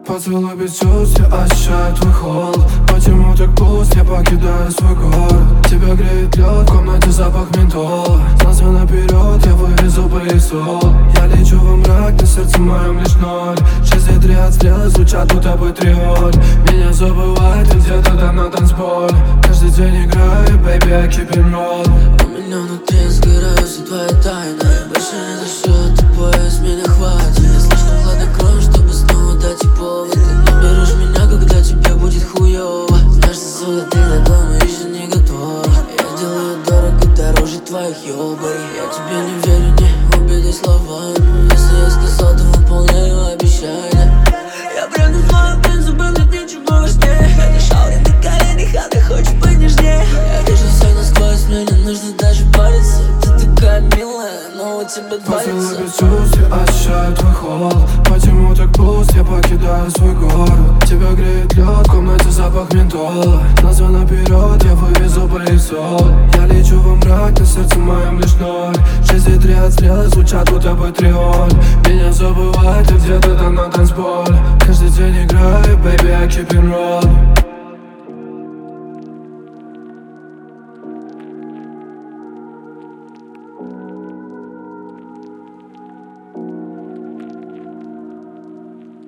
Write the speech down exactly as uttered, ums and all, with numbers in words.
Поцелуй без чувств, я ощущаю твой холод. Почему так пуст, я покидаю свой город. Тебя греет лед, в комнате запах ментола. Знался наперед, я вывезу пылесос. Я лечу во мрак, на сердце моем лишь ноль. Шесть три от стрелы звучат будто бы триоль. Меня забывает и где-то там на танцполе. Каждый день играю, baby, I keep it roll. У меня внутри сгораются твои тайны. Больше не дышу, ты поезд, меня хватит. Я слишком хладнокровен, чтобы снова дать и повод. Ты не берешь меня, когда тебе будет хуёво. Знаешь, что золотые на дома еще не готова. Я делаю дорого, дороже твоих ёбарей. Я тебе не верю, не убеди словами. Если я сказал, то выполняю обещания. Я прям твою принципы, нет ничего важнее. Я дышал не на коленях, а ты хочешь быть нежнее. Я вижу всех насквозь, мне не нужно даже париться. Ты такая милая, но у тебя два лица. Поцелуй без чувств, я ощущаю твой холод. Почему так пуст, я покидаю свой город. Тебя греет лед, в комнате запах ментола. Назва наперед, я вывезу пылесос. Я лечу во мрак, на сердце моем лишь ноль. Шесть три от стрелы звучат будто бы триоль. Меня забывает и где-то там на танцполе. Каждый день играю, baby, I keep it roll.